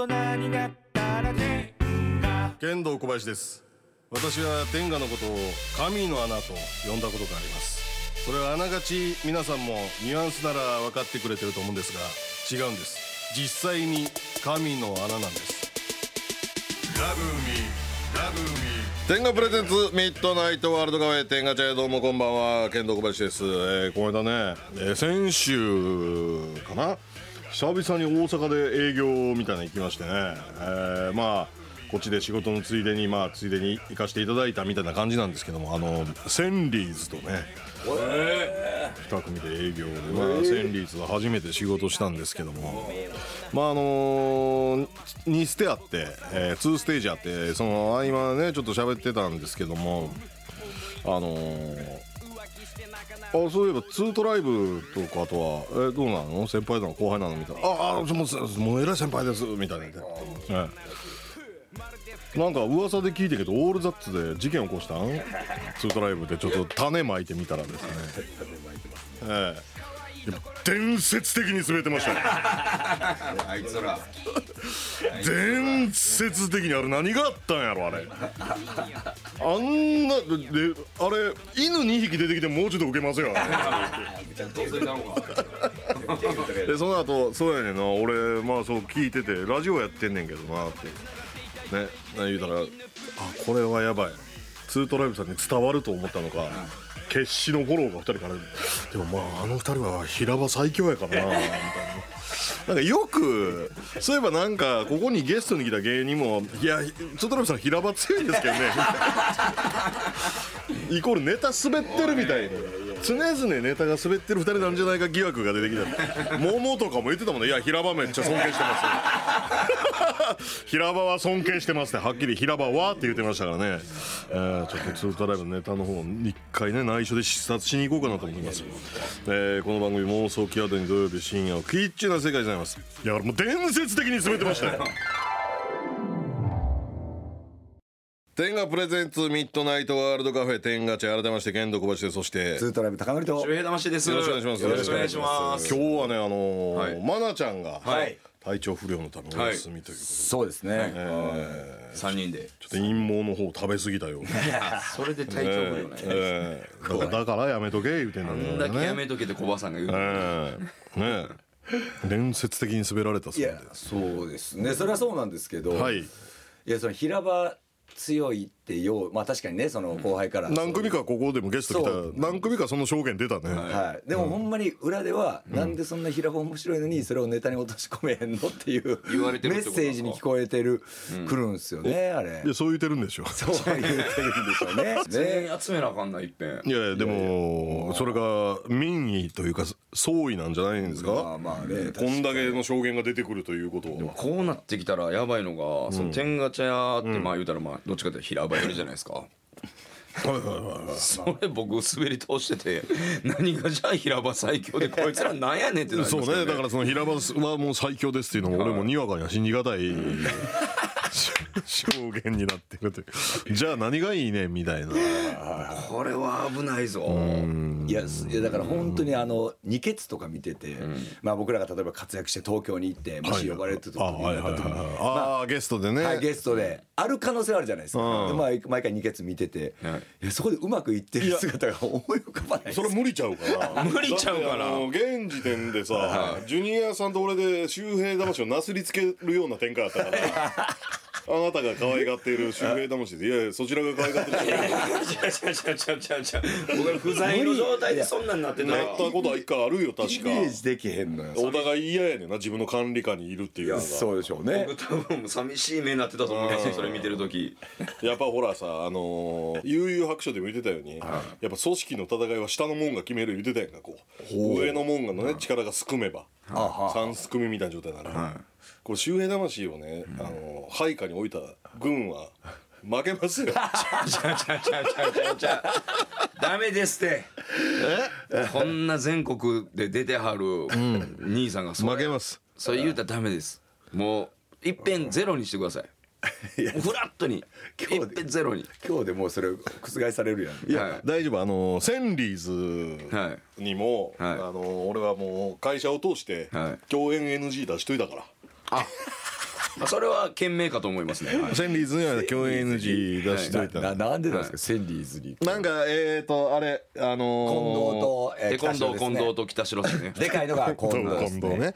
人になったら天下。 剣道小林です。私は天下のことを神の穴と呼んだことがあります。それはあながち皆さんもニュアンスなら分かってくれてると思うんですが、違うんです。実際に神の穴なんです。ラブミーラブミー天下プレゼンツミッドナイトワールドカフェ天下茶屋、どうもこんばんは、剣道小林です。この間ね、先週かな、久々に大阪で営業みたいなの行きましてね、まあこっちで仕事のついでについでに行かせていただいたみたいな感じなんですけども、センリーズとね、2組で営業で、センリーズは初めて仕事したんですけども、2ステあって、2ステージあって、その合間ねちょっと喋ってたんですけども、そういえばツートライブとかとは、どうなの、先輩なの後輩なのみたいな、もう偉い先輩ですみたいな、なんか噂で聞いたけどオールザッツで事件起こしたんツートライブでちょっと種まいてみたらですね、伝説的に滑ってましたねあいつら伝説的に、あれ何があったんやろ、あれあんなで、あれ犬2匹出てきてもうちょっとウケますよでその後、そうやねんな、俺そう聞いてて、ラジオやってんねんけどなってね、言うたら、これはやばい、ツートライブさんに伝わると思ったのか、決死のフォローが2人から、でもあの2人は平場最強やからなみたいな。なんかよくそういえば、なんかここにゲストに来た芸人も、いやツートライブさん平場強いんですけどねイコールネタ滑ってるみたいに、常々ネタが滑ってる2人なんじゃないか疑惑が出てきた。桃とかも言ってたもんね、いや平場めっちゃ尊敬してます平場は尊敬してますって、はっきり平場はって言ってましたからね。ちょっとツートライブのネタの方一回ね内緒で視察しに行こうかなと思います。この番組妄想キーワードに土曜日深夜をキッチンな世界でございます。いやもう伝説的に滑ってましたよ天下プレゼンツミッドナイトワールドカフェ天下茶、改めまして剣道小林です。そしてツートライブ高典と周平魂です。 よろしくお願いします。 よろしくお願いします。 今日はね、マナちゃんがはい体調不良のためお休みということで、 そうですね、 3人でちょっと陰謀の方を食べ過ぎたようなそれで体調不良ね、 だからやめとけ言うてんのに、 だけやめとけって小葉さんが言う、 ね伝説的に滑られたそうで。 いやそうですね、それはそうなんですけど、 はい、 いやその平場強いって確かにね、その後輩から何組かここでもゲスト来た、何組かその証言出たね、 はい、でもほんまに裏では、なんでそんな平場面白いのにそれをネタに落とし込めへんのっていう言われてるってことメッセージに聞こえてる、くるんすよね、あれ。 いやそう言ってるんでしょそう言ってるんでしょうね全員集めなあかんないっぺん。 いやでもそれが民意というか総意なんじゃないんですか。 まあね、 こんだけの証言が出てくるということは、 こうなってきたらやばいのが、その天下茶屋って言うたらどっちかというと平場よりじゃないですか。それ僕滑り通してて、何がじゃあ平場最強でこいつらなんやねんってなりますよね。 そうね、だからその平場はもう最強ですっていうのも俺もにわかには信じがたい証言になってるという。じゃあ何がいいねみたいな。 これは危ないぞ。 いやだから本当に二血とか見てて、僕らが例えば活躍して東京に行ってもし呼ばれてる時にゲストでね、 ゲストである可能性はあるじゃないですか。で毎回二血見てて、いやそこでうまくいってる姿が思い浮かばないです。 それ無理ちゃうから無理ちゃうから現時点でさ、ジュニアさんと俺で周平魂をなすりつけるような展開だったからあなたが可愛がっている周平魂で、いやいやそちらが可愛がってる周平魂僕が不在の状態でそんなんなってたらやったことは一回あるよ、確か。 イメージできへんのよ。 お互い嫌やねんな、自分の管理下にいるっていうのが。 そうでしょうね。 僕多分寂しい目になってたと思うんですよ、それ見てる時。 やっぱほらさ、悠々白書でも言ってたように、やっぱ組織の戦いは下の門が決める言ってたやんか、こう上の門がのね力がすくめば3すくみみたいな状態になる。これ周平魂をね、配下に置いた軍は負けますよ。 ダメですって。こんな全国で出てはる兄さんが負けます。 それ言うたらダメです。もういっぺんゼロにしてください。フラットにいっぺんゼロに。 今日でもうそれ覆されるやん。 いや、大丈夫。センリーズにも、俺はもう会社を通して共演 NG 出しといたから。 それは賢明かと思いますね。はいセンリーズには共演 NG 出しといたのなんでなんですか、センリーズに。 なんかあれ近藤とで北城ですね。 近藤と北城ですね。 でかいのが近藤です近藤ね、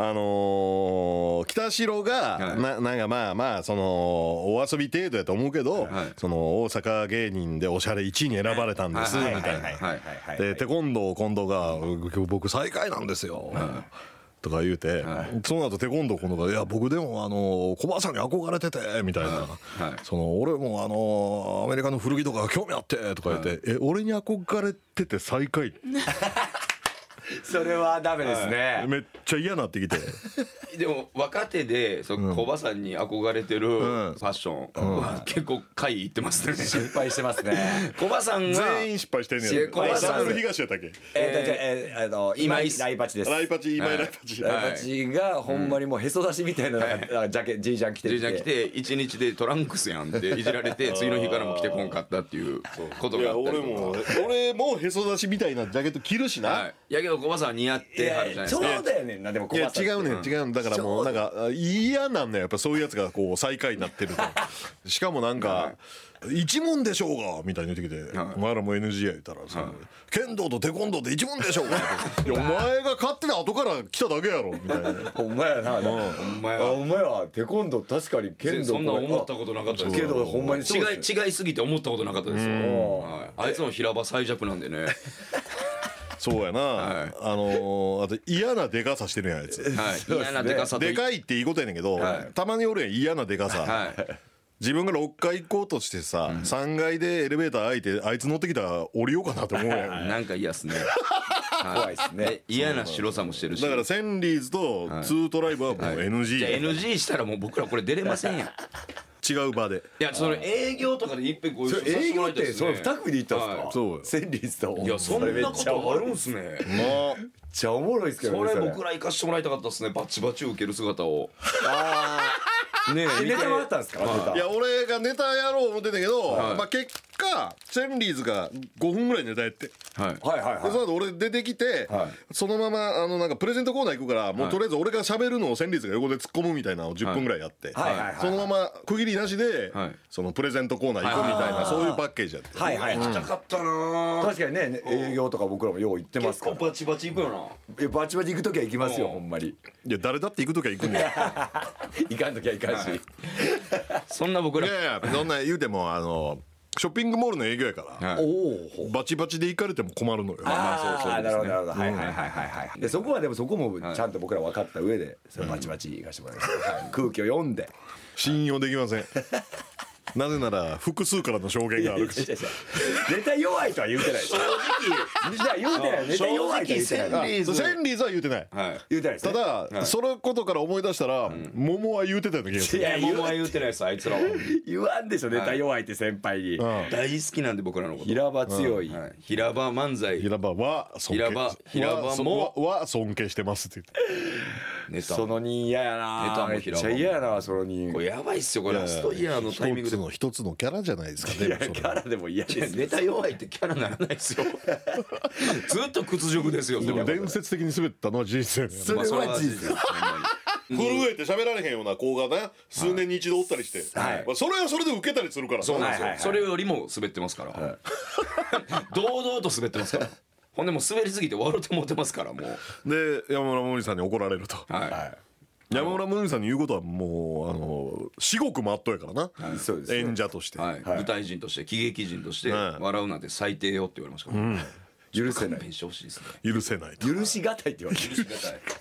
北城が、 はいなんかまあそのお遊び程度やと思うけど、 はいその大阪芸人でおしゃれ1位に選ばれたんです、 はいみたいな、 はいでテコンドー近藤が「僕最下位なんですよ」とか言うて、その後テコンドー近藤が「いや僕でも小林さんに憧れてて」みたいな、その俺もアメリカの古着とか興味あってとか言って「俺に憧れてて最下位」 それはダメですね。 めっちゃ嫌なってきて。 でも若手でその小葉さんに憧れてるファッションは結構回いってますね。 失敗してますね。 小葉さんが全員失敗してんねや。 小林さんダブル東やったっけ？ 今井ライパチです。 ライパチ今井ライパチ。 ライパチがほんまにもうへそ出しみたいななんかジャケジージャン着てて。 ジージャン着て1日でトランクスやんっていじられて次の日からも着てこんかったっていうこといやがあったり俺もへそ出しみたいなジャケット着るしな。 はい。やけど小葉さんは似合ってはるじゃないですちょか。 うだよねんなでも小いや林さん違うねん違うんだからもうなんか嫌なんだよやっぱそういうやつがこう最下位になってるとしかもなんか一問でしょうがみたいに言ってきてお前らも NG や言ったら剣道とテコンドーって一問でしょうがいやお前が勝手に後から来ただけやろみたいなほんまやな。 ほんまやほんまやテコンドー確かに剣道そんな思ったことなかったですけどほんまにそうですよ違いすぎて思ったことなかったですよ。はいあいつの平場最弱なんでね。 そうやな、 はいあと嫌なでかさしてるやんあいつはい。嫌なでかさとでかいっていいことやねんけど、 はいたまにおるやん嫌なでかさ、 はい。 自分が6階行こうとしてさ、3階でエレベーター開いてあいつ乗ってきたら降りようかなと思うやんなんか嫌っすね。 怖いですね。 嫌な白さもしてるし。 だからセンリーズとツートライブはもう NG、 じゃあ NG したらもう僕らこれ出れませんやん。 違う場でいやその営業とかでいっぺんご一緒させて営業もらいたいですね。 ってそれ2組で行ったんですか。 はいそうよセンリーズと。 いやそんなことあるんすね。 まあめっちゃおもろいですけどね。 それ僕ら行かしてもらいたかったですね。バチバチ受ける姿を。ねえネタもあったんですか。ネタいや俺がネタやろう思ってたけど、 はいまあ結果センリーズが5分ぐらいネタやってはい。 はいはいはい。 でその後俺出てきて、 はいそのままなんかプレゼントコーナー行くからもうとりあえず俺が喋るのをセンリーズが横で突っ込むみたいなのを10分ぐらいやって、 はいはいはいそのまま区切りなしで、 はいそのプレゼントコーナー行くみたいな、そういうパッケージやって、 はいはい。 行きたかったなぁ。 確かにね営業とか僕らもよう行ってますから。 結構バチバチ行くよな。 いやバチバチ行く時は行きますようんほんまに。 いや誰だって行く時は行くんだよ行かん時は行かんし。 そんな僕ら。 いやいやそんな言うてもショッピングモールの営業やから、 はいおお。 バチバチで行かれても困るのよ。 ああなるほどなるほどはいはいはいはいはい。でそこはでもそこもちゃんと僕ら分かった上でそれバチバチ行かしてもらいます。はい空気を読んで。 信用できませんなぜなら複数からの証言があるからネタ弱いとは言うてないです。正直。じゃあ言うてない。ネタ弱いとは言うてない。 そうセンリーズは言うてない、 はい。 言うてないですたね。 だ、そのことから思い出したら、桃は言うてたような気がするいや桃は言うてないですあいつらは。 言わんでしょネタ弱いって先輩に。 うん大好きなんで僕らのこと。 平場強い。 はい。平場漫才平場は尊敬平場もは尊敬してますって言ってネタ。 その人嫌やな。 ネタもめっちゃ嫌やなその人。 これやばいっすよこれラストイヤーのタイミングで。 一つのキャラじゃないですかねいやキャラでも嫌です。 ネタ弱いってキャラならないですよ。ずっと屈辱ですよ。 でも伝説的に滑ったのは事実やねそれは事実。 震えて喋られへんような子がね数年に一度おったりして、 はいまあそれはそれで受けたりするからそうなんですよ、 はいはいはいそれよりも滑ってますから、堂々と滑ってますから。ほんでもう滑りすぎて笑ってもってますからもう。 で山村もみさんに怒られるとはい。 山村もみさんに言うことはもう至極まっとうやからな、 そうですね。 演者として、 はい舞台人として喜劇人としてはい笑うなんて最低よって言われましたから、 許せない。 勘弁してほしいですね。 許せないと許しがたいって言われてる。 許しがたい。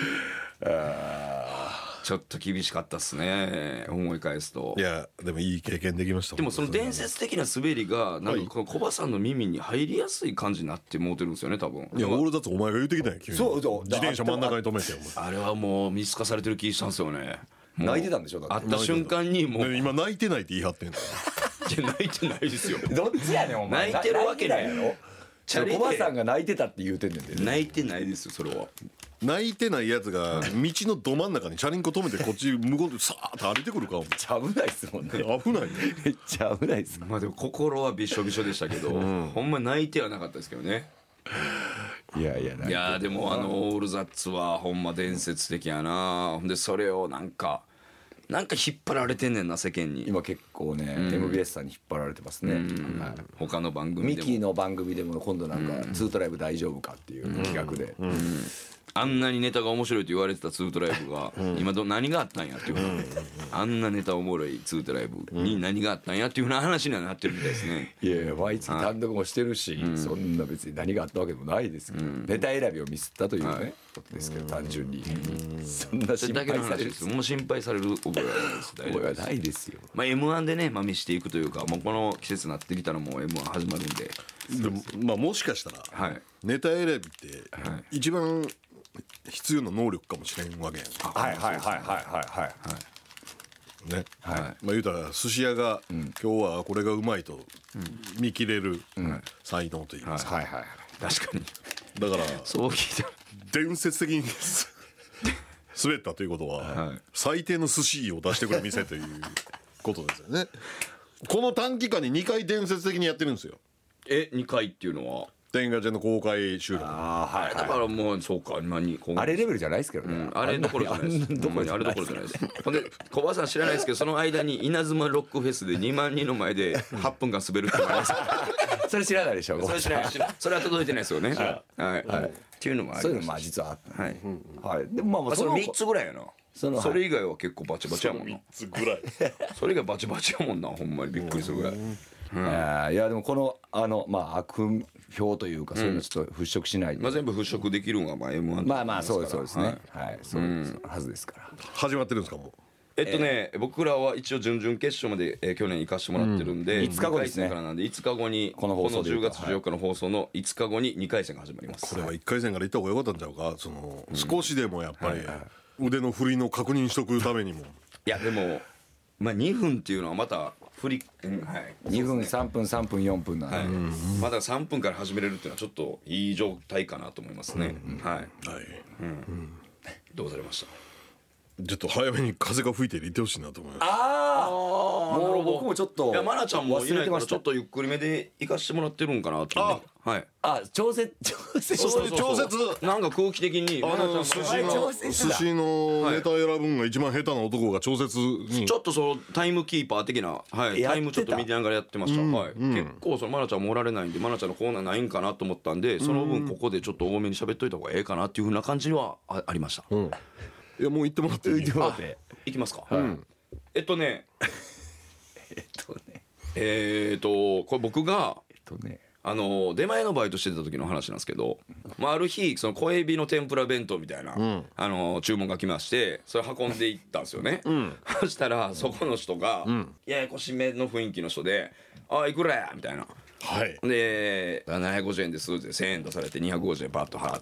ちょっと厳しかったっすね思い返すと。 いやでもいい経験できましたでもその伝説的な滑りがなんかこのコバさんの耳に入りやすい感じになってもうてるんですよね多分。 いや俺だってお前が言ってきたんや急にそうそう自転車真ん中に止めてお前あれはもう見透かされてる気したんですよね。もう泣いてたんでしょだって。 会った瞬間にもうで今泣いてないって言い張ってんだいや泣いてないですよ。 どっちやねんお前。 泣いてるわけないやろ。 チャリでおばさんが泣いてたって言うてんねんで。 泣いてないですよそれは。 泣いてないやつが道のど真ん中にチャリンコ止めてこっち向こうでさーっと歩いてくるかお前めっちゃ危ないっすもんね。 危ないねめっちゃ危ないっす。 まあでも心はびしょびしょでしたけど、ほんま泣いてはなかったですけどね。 いやいやいやーでもオールザッツはほんま伝説的やな。ほんでそれをなんかなんか引っ張られてんねんな世間に。 今結構ね、MBS さんに引っ張られてますね、はい、 他の番組でもミキの番組でも今度なんかツートライブ大丈夫かっていう企画で、 あんなにネタが面白いと言われてたツートライブが今何があったんやっていう、あんなネタおもろいツートライブに何があったんやっていうふうな話にはなってるみたいですね。 いやいや毎月単独もしてるし、そんな別に何があったわけでもないですけど、ネタ選びをミスったというね、ことですけど、単純にそんな心それだけの配される話です。もう心配される覚えはないです。大丈夫です。 覚えはないですよ。 まあ M1 でね、まみしていくというか、もうこの季節になってきたらもう M1 始まるんで、 でもまあもしかしたらはいネタ選びって一番必要な能力かもしれんわけやんか。 はいはいはいはいはいね、まあ言うたら寿司屋が今日はこれがうまいと見切れる才能といいますか、 はいはいはい。 確かにだからそう聞いた。 伝説的に滑ったということは最低の寿司を出してくる店ということですよね。この短期間に2回伝説的にやってるんですよ、 2回っていうのは。 天下茶の公開収録。 はいだからもうそうか今にあれレベルじゃないですけどね。 あれどころじゃないです。ほんまにあれどころじゃないです。ほんで小林さん知らないですけど、その間に稲妻ロックフェスで2万人の前で8分間滑るってのがあります。 それ知らないでしょ。 それ知らない。それは届いてないですよね。はい。っていうのもあります。 そういうのまあ実はあった。 はい。 はい。でもまあその3つぐらいやな。それ以外は結構バチバチやもんな。 3つぐらいそれ以外バチバチやもんな。ほんまにびっくりするぐらい。 いやでもこのまあ悪評というかそういうのちょっと払拭しないと。 まあ全部払拭できるのがまあ M1。 まあまあそうですね。はい。そういうはずですから。 始まってるんですかもう。 僕らは一応準々決勝まで去年行かしてもらってるんで、 5日後ですね 2回戦からなんで5日後にこの放送で 10月14日の放送の5日後に2回戦が始まります。 これは1回戦から行った方が良かったんちゃうか。その少しでもやっぱり腕の振りの確認しとくためにも。 いやでもまあ2分っていうのはまた振り、はい、 2分3分3分4分なんで、 まだ3分から始めれるっていうのはちょっといい状態かなと思いますね。はい。 はい、 どうされました。 ちょっと早めに風が吹いていてほしいなと思います。 もう僕もちょっといやマナちゃんもいないから忘れてましたちょっとゆっくりめで行かしてもらってるんかなと思って。はい。 調節そう調節なんか空気的にマナちゃんも寿司のネタ選ぶんが一番下手な男が調節にちょっとそのタイムキーパー的な、はい、 やってたタイムちょっと見ながらやってました、はい結構そのマナちゃんもおられないんでマナちゃんのコーナーないんかなと思ったんでその分ここでちょっと多めに喋っといた方がええかなっていう風な感じはありました。 いやもう行ってもらっていい。 いきますか。これ僕が出前のバイトしてた時の話なんですけど、まあ、ある日その小エビの天ぷら弁当みたいな、注文が来ましてそれ運んでいったんですよね。そしたらそこの人がややこしめの雰囲気の人で「あいくらや」みたいな。 はいで750円ですって1000円出されて250円バッと払って、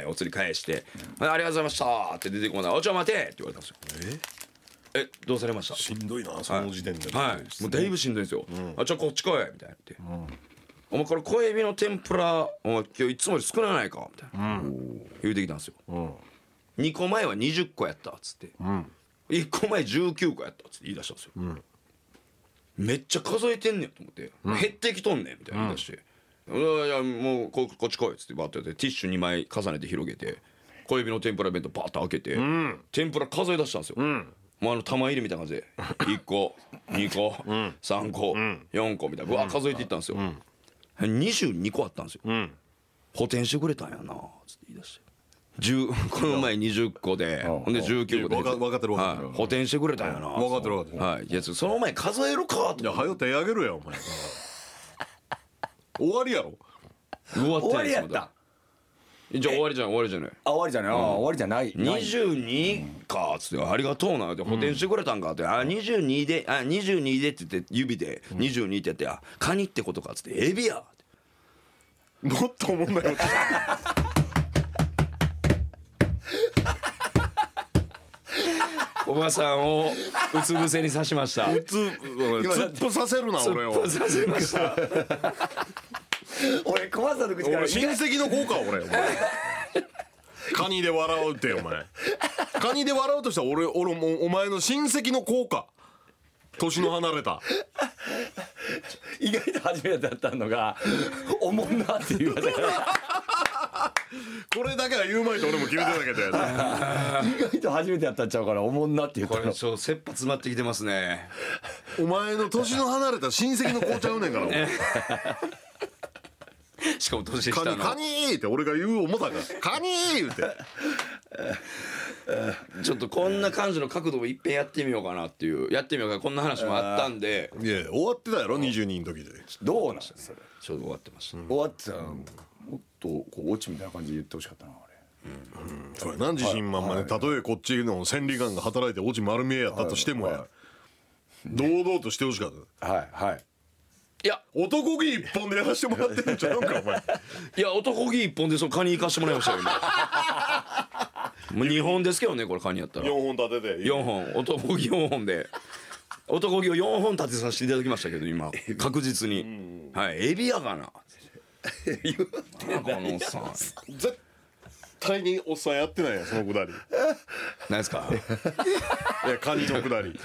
お釣り返して「ありがとうございました」って出てこない「おちょ待て!」って言われたんですよ。どうされました？ しんどいなその時点で。 はいもうだいぶしんどいんですよ。こっち来いみたいなってお前これ小エビの天ぷら今日いつもより少ないかみたいな言うてきたんですよ。2個前は20個やったっつって1個前19個やったっつって言い出したんですよ。めっちゃ数えてんねんと思って減ってきとんねんみたいな言い出していやもうこっち来いっつってバッとやってティッシュ2枚重ねて広げて小エビの天ぷら弁当バッと開けて天ぷら数え出したんですよ。もう玉入れみたいな感じで1個2個3個4個みたいなうわ数えていったんですよ。22個あったんですよ。補填してくれたんやなつって言い出してこの前20個でほんで19個で分かってる補填してくれたんやな。 分かってるはいいやその前数えるかいやはよ手あげるやお前終わりやろ。 終わって終わないですまだりやった。 じゃあ終わりじゃない終わりじゃない終わりじゃない 22かっつって「ありがとうな」って補填してくれたんかって「22で22で」って言って指で22ってやって「あカニってことか」っつって「エビや」ってもっと思うんだよおばさんをうつ伏せにさしました。 突っ伏させるな俺を。 させました俺小松さんの口から俺親戚の子か俺お前カニで笑うってお前カニで笑うとしたら俺もお前の親戚の子か年の離れた意外と初めてだったのがおもんなって言われたからこれだけは言うまいと俺も決めてたけどや意外と初めてやったんちゃうからおもんなって言ったの。 これ切羽詰まってきてますね。 お前の年の離れた親戚の子ちゃうねんからお前しかも年下のカニカニーって俺が言う思ったからカニー言うてちょっとこんな感じの角度をいっぺんやってみようかなっていう、やってみようか、こんな話もあったんでいや終わってたやろ22の時でどうなんそれ。 ちょうど終わってました、 終わってたらもっとこうオチみたいな感じで言ってほしかったなあれ。 そうやな自信満々でたとえこっちの千里眼が働いてオチ丸見えやったとしてもや堂々としてほしかったはいはい。 いや男気一本でやらしてもらってるんちゃうかお前いや男気一本でそのカニ行かしてもらいましたよ今もう2本ですけどねこれカニやったら 4本立てて 4本男気4本で男気を4本立てさせていただきましたけど今確実にはいエビやがな言ってんこのおっさん絶対におっさんやってないやんそのくだり何ですかいやカニのくだり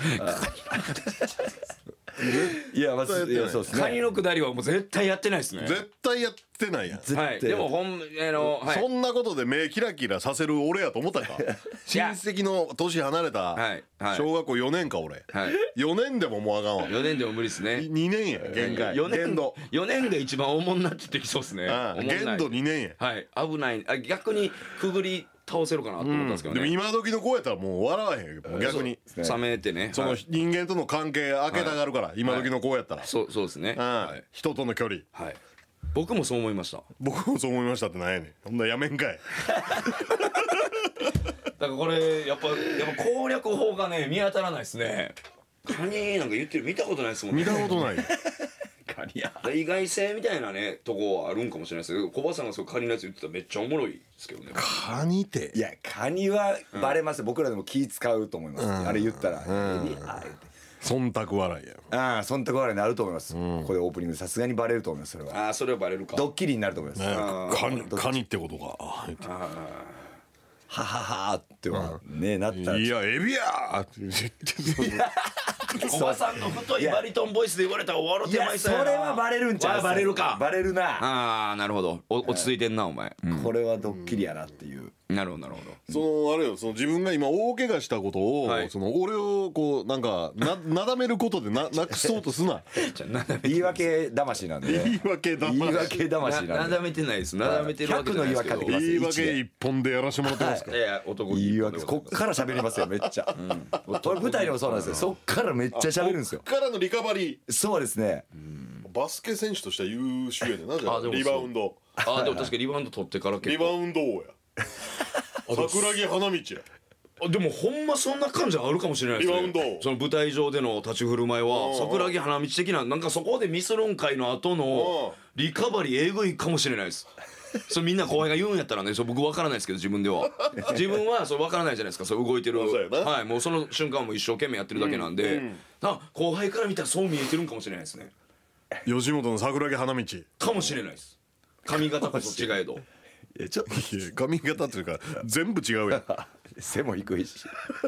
いやまずいやそうですね。 カニのくだりはもう絶対やってないですね絶対やってないやんはいでもはいそんなことで目キラキラさせる俺やと思ったか親戚の年離れたはいはい小学校4年か俺はい 4年でももうあかんわ 4年でも無理ですね 2年や限界限度 4年が一番重になってってきそうですね重んない限度2年やはい危ない逆にくぐり倒せるかなと思ったんですけどでもね今時の子やったらもう笑わへんよ逆に冷めてねその人間との関係開けたがるから今時の子やったらそうですねはい人との距離はい僕もそう思いました僕もそう思いましたってなんやねんほんならやめんかいだからこれやっぱ攻略法がね見当たらないですねカニなんか言ってる見たことないですもんね見たことないよカニや。 意外性みたいなねとこはあるんかもしれないですけど小林さんがそうカニのやつ言ってたらめっちゃおもろいですけどねカニっていやカニはバレますよ。僕らでも気使うと思います。あれ言ったら。エビあ言うて忖度笑いやああ忖度笑いになると思います。これオープニングでさすがにバレると思いますそれは。 ああそれはバレるかドッキリになると思います。 カニってことかはははってはねなったら。 いやエビやーって言って小林さんの太いバリトンボイスで言われたら終わるいやそれはバレるんちゃう。 バレるかバレるな。 ああなるほど落ち着いてんなお前これはドッキリやなっていう。 なるほどなるほどそのあれよその自分が今大怪我したことを、 はいその俺をこうなんかなだめることでなくそうとすなじゃあなだめ言い訳魂なんで。 言い訳だ言い訳魂なんで。 なだめてないですなだめてるわけじゃないですけど 100の言い訳かけてます言い訳一本でやらしてもらってますかいやいや男言い訳こっから喋りますよめっちゃ。これ舞台でもそうなんですよ。そっからめっちゃ喋るんですよ。 こっからのリカバリそうですね。 ーバスケ選手としては優秀やねんなじゃああでもそうリバウンドあでも確かにリバウンド取ってから結構リバウンド王や桜木花道やあでもほんまそんな感じあるかもしれないですねリバウンドその舞台上での立ち振る舞いは桜木花道的ななんかそこでミスるん会の後のリカバリーえぐいかもしれないですそれみんな後輩が言うんやったらねそれ僕分からないですけど自分では自分はそれ分からないじゃないですかそれ動いてるそうやなはいもうその瞬間はもう一生懸命やってるだけなんで、後輩から見たらそう見えてるんかもしれないですね吉本の桜木花道かもしれないです髪型こそ違えどいやちょっといや髪型っていうか全部違うやん背も低いし。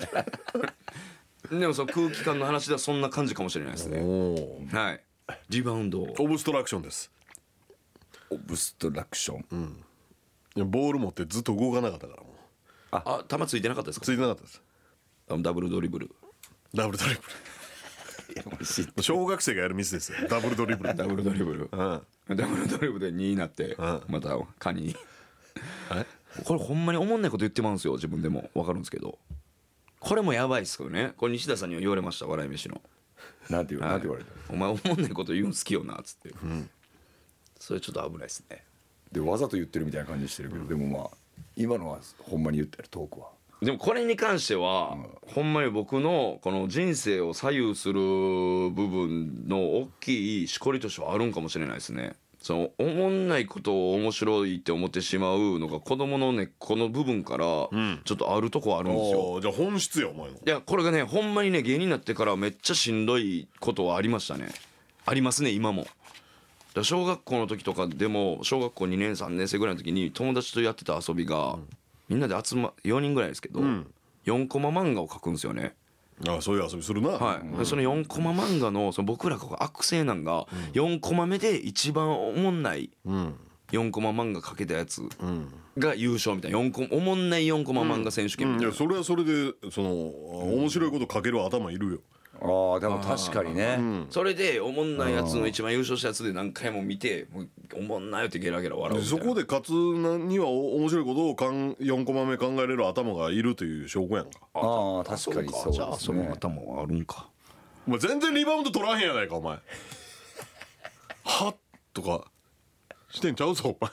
でもその空気感の話ではそんな感じかもしれないですねはいリバウンドオブストラクションですオブストラクション。 いやボール持ってずっと動かなかったからもうあ球ついてなかったですかついてなかったですダブルドリブルダブルドリブル小学生がやるミスですよダブルドリブルダブルドリブルうんダブルドリブルで2になってまたカニえこれほんまにおもんないこと言ってまうんですよ自分でも分かるんですけどこれもやばいっすけどねこれ西田さんには言われました笑い飯のなんて言われた。 お前おもんないこと言うん好きよなっつってそれちょっと危ないっすねでわざと言ってるみたいな感じしてるけど、でもまあ今のはほんまに言ってるトークは。 でもこれに関してはほんまに僕のこの人生を左右する部分の大きいしこりとしてはあるんかもしれないですねそのおもんないことを面白いって思ってしまうのが子供の根っこの部分からちょっとあるとこあるんですよ、 じゃあ本質よお前のいやこれがねほんまにね芸人になってからめっちゃしんどいことはありましたねありますね今もだから小学校の時とかでも小学校2年3年生ぐらいの時に友達とやってた遊びが、みんなで4人ぐらいですけど、4コマ漫画を描くんですよねあそういう遊びするなはいでその4コマ漫画のその僕らが悪性なんが4コマ目で一番おもんない4コマ漫画描けたやつが優勝みたいなおもんない4コマ漫画選手権みたいな、 いやそれはそれで面白いこと書ける頭いるよ。 ああでも確かにね、 それでおもんないやつの一番優勝したやつで何回も見てもうおもんないよってゲラゲラ笑うみたいな。 そこで勝つには面白いことを4コマ目考えれる頭がいるという証拠やんか。 ああ確かにそうじゃあそのですね。 頭はあるんか。 お前全然リバウンド取らへんやないかお前。はっとかしてんちゃうぞお前。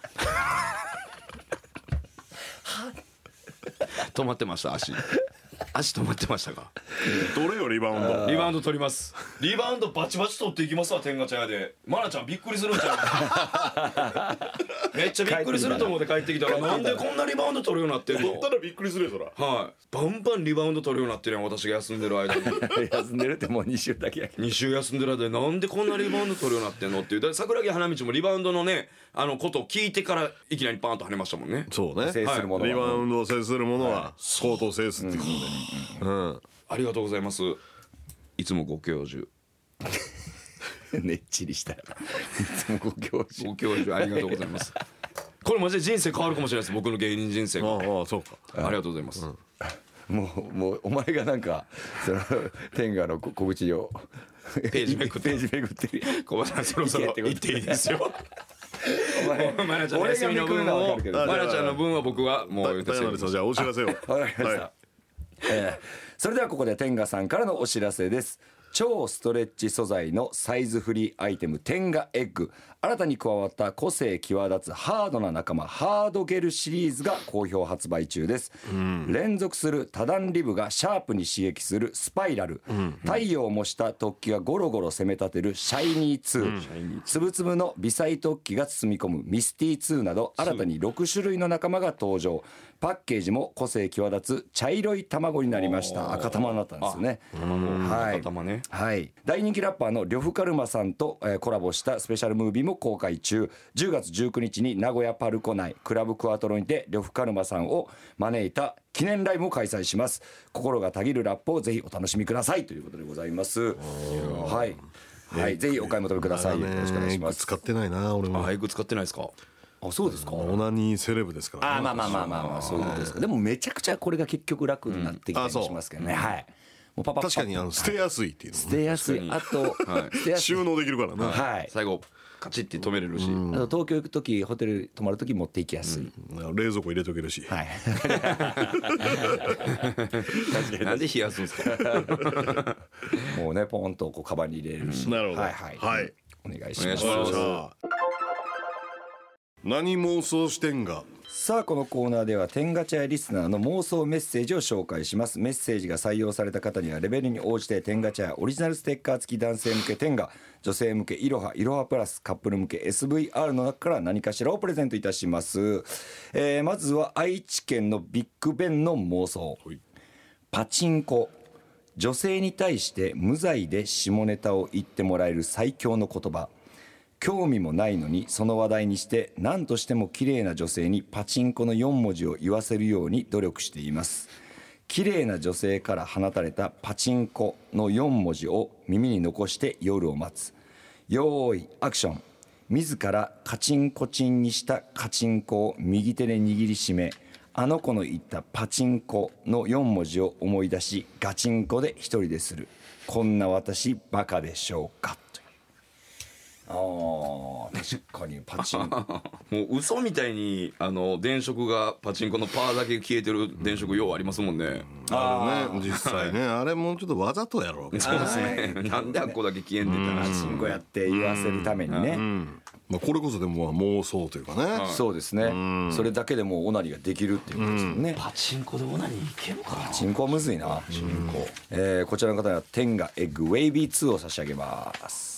止まってました足止まってましたか。 取れよリバウンド。 リバウンド取ります。リバウンドバチバチ取っていきますわ天ガチャ屋で。マナちゃんびっくりするんちゃう。めっちゃびっくりすると思って帰ってきたらなんでこんなリバウンド取るようになってんの。 取ったらびっくりするよそら。 はいバンバンリバウンド取るようになってるやん私が休んでる間に。 休んでるってもう2週だけやけど。 2週休んでる間でなんでこんなリバウンド取るようになってんのっていう。だから桜木花道もリバウンドのねことを聞いてからいきなりパーンと跳ねましたもんね。 そうね。 制するものはリバウンドを制するものはコートを制すっていうことで。 ありがとうございます。いつもご教授ねっちりしたいつもご教授ご教授ありがとうございます。これマジで人生変わるかもしれないです僕の芸人人生が。 ああそうか。 ありがとうございます。 もうお前がなんかその天下の小口をページめくってページめくってる小林さんそろそろ行っていいですよ。 お前マナちゃんの休みの分をマナちゃんの分は僕はもうダイアナですじゃあお知らせを。 わかりました、それではここで天下さんからのお知らせです。超ストレッチ素材のサイズフリーアイテム天下エッグ、新たに加わった個性際立つハードな仲間ハードゲルシリーズが好評発売中です。連続する多段リブがシャープに刺激するスパイラル、太陽を模した突起がゴロゴロ攻め立てるシャイニー2、つぶつぶの微細突起が包み込むミスティ2など新たに6種類の仲間が登場。パッケージも個性際立つ茶色い卵になりました。赤玉になったんですよね。 赤玉ね。 はい、大人気ラッパーの呂布カルマさんと、コラボしたスペシャルムービーも公開中。10月19日に名古屋パルコ内クラブクワトロにて呂布カルマさんを招いた記念ライブを開催します。心がたぎるラップをぜひお楽しみくださいということでございます。はい、はい、ぜひお買い求めください。よろしくお願いします。 使ってないな俺も。 エッグ使ってないですか。 あ、そうですか。 オナニーセレブですからね。 まあそういうことですか。でもめちゃくちゃこれが結局楽になってきたりしますけどね。はい。もうパパ確かに捨てやすいっていうの捨てやすい。あと捨てやすい。 収納できるからな。 はい。 最後カチッて止めれるし。 あと東京行くときホテル泊まるとき持って行きやすい。 冷蔵庫入れとけるし。 はい。 なんで冷やすんですか。 もうねポンとこうカバンに入れれるし。 なるほど。 はいはい。 はい。 お願いします。 お願いしますさあ何妄想してんが。 さあこのコーナーでは天ガチャやリスナーの妄想メッセージを紹介します。メッセージが採用された方にはレベルに応じて天ガチャやオリジナルステッカー付き男性向け天ガ、女性向けいろはプラス、カップル向け SVR の中から何かしらをプレゼントいたします。まずは愛知県のビッグベンの妄想。パチンコ、女性に対して無罪で下ネタを言ってもらえる最強の言葉。興味もないのにその話題にして何としても綺麗な女性にパチンコの4文字を言わせるように努力しています。綺麗な女性から放たれたパチンコの4文字を耳に残して夜を待つ。よーいアクション。自らカチンコチンにしたカチンコを右手で握りしめ、あの子の言ったパチンコの4文字を思い出しガチンコで一人でする。こんな私バカでしょうか。確かにパチンコもう嘘みたいに電飾がパチンコのパーだけ消えてる電飾ようありますもんね。 あるね実際ね。あれもうちょっとわざとやろう。 そうですね。なんであっこだけ消えんでたらパチンコやって言わせるためにね。 まあこれこそでも妄想というかね。 そうですね。それだけでもうオナニーができるっていうことですよね。 パチンコでオナニーいけるかな。 パチンコはむずいな。パチンコ。こちらの方には天下エッグウェイビー2を差し上げます。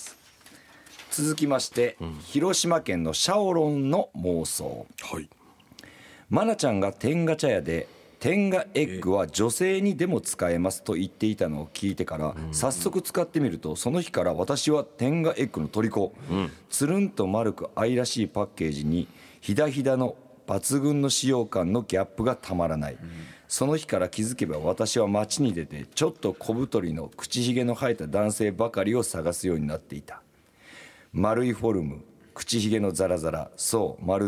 続きまして、広島県のシャオロンの妄想。 はい。 マナちゃんが天ガチャ屋で天下エッグは女性にでも使えますと言っていたのを聞いてから、早速使ってみるとその日から私は天下エッグの虜。つるんと丸く愛らしいパッケージにひだひだの抜群の使用感のギャップがたまらない。その日から気づけば私は街に出てちょっと小太りの口ひげの生えた男性ばかりを探すようになっていた。丸いフォルム、口ひげのザラザラ、そうまるで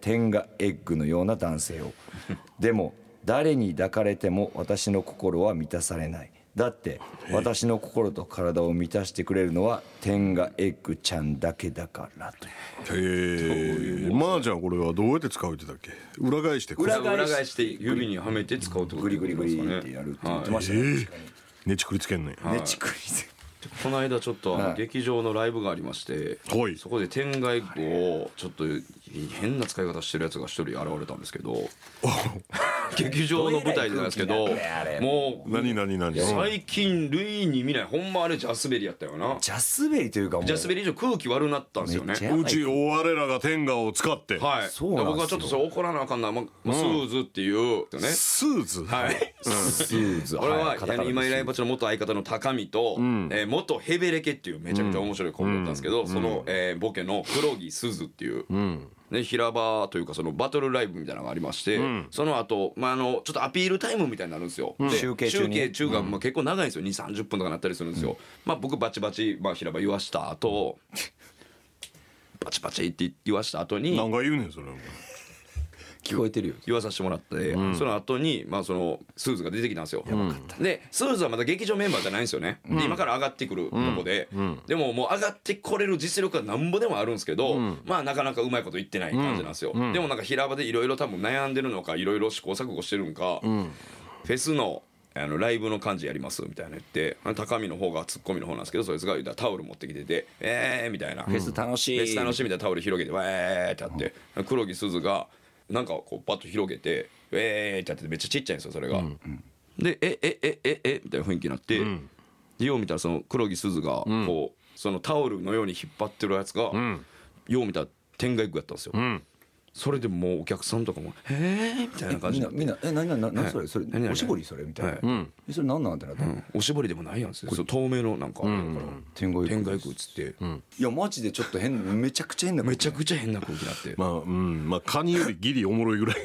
天がエッグのような男性をでも誰に抱かれても私の心は満たされない。だって私の心と体を満たしてくれるのは天がエッグちゃんだけだからという。 まあじゃあこれはどうやって使うって言ったっけ？裏返して裏返して指にはめて使うってことグリですかね。 グリグリってやるって言ってましたね、確かにねちくりつけんねん。 ねちくりこの間ちょっと劇場のライブがありまして、 はいそこで天外語をちょっと変な使い方してるやつが一人現れたんですけど劇場の舞台じゃないですけどもう何最近類に見ないほんまあれジャスベリやったよな。 ジャスベリというかもうジャスベリ以上空気悪なったんですよね。 めっちゃうち我らが天下を使ってはい、 そうなんですよ僕はちょっとそれ怒らなあかんな、スーズっていうね、 スーズはいスーズこれはカタカナです今井ライバチの元相方の高見と、元ヘベレケっていうめちゃくちゃ面白いコンビだったんですけど、その、ボケの黒木すずっていう、で平場というかそのバトルライブみたいなのがありまして、その後、ちょっとアピールタイムみたいになるんですよ、で集計中にが、結構長いんですよ、2、30分とかなったりするんですよ、僕バチバチ、平場言わした後バチバチって言わした後に何回言うねんそれ。 聞こえてるよ。 言わさせてもらって、その後にそのスーズが出てきたんですよ。でスーズはまだ劇場メンバーじゃないんですよね、で今から上がってくるとこで、でももう上がってこれる実力はなんぼでもあるんですけど、なかなかうまいこと言ってない感じなんですよ、でもなんか平場でいろいろ多分悩んでるのかいろいろ試行錯誤してるんか、フェスのライブの感じやりますみたいな言って、高見の方がツッコミの方なんですけど、そいつが言ったらタオル持ってきててみたいな、フェス楽しいフェス楽しいみたいなタオル広げてってやって、黒木すずがなんかこうパッと広げてってやっててめっちゃちっちゃいんですよそれが、でみたいな雰囲気になって、でよう見たらその黒木すずがこうそのタオルのように引っ張ってるやつが、よう見たら天外具やったんですよ、それでもうお客さんとかも「みたいな感じでみんな何それそれ何々 おしぼりそれみたいな、それ何なんてなったの、 おしぼりでもないやんですよ、透明のなんかあれだから天外天外具っつって、 いやマジでちょっとめちゃくちゃ変なめちゃくちゃ変な空気になって、 まあカニよりギリおもろいぐらい。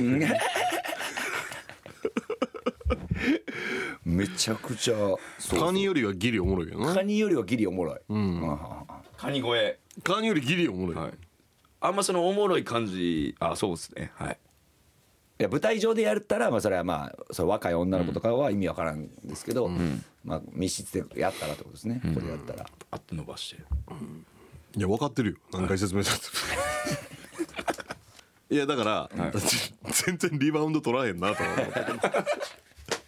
めちゃくちゃカニよりはギリおもろいけどな。 カニよりはギリおもろい、 カニ声、 カニよりギリおもろい。 はい、あんまそのおもろい感じ、そうですね、はい、 いや舞台上でやったらそれはそれ若い女の子とかは意味わからんですけど、密室でやったらってことですね、ここでやったらあって伸ばして、 いや分かってるよ何回説明したって。いやだから全然リバウンド取らへんなと思って。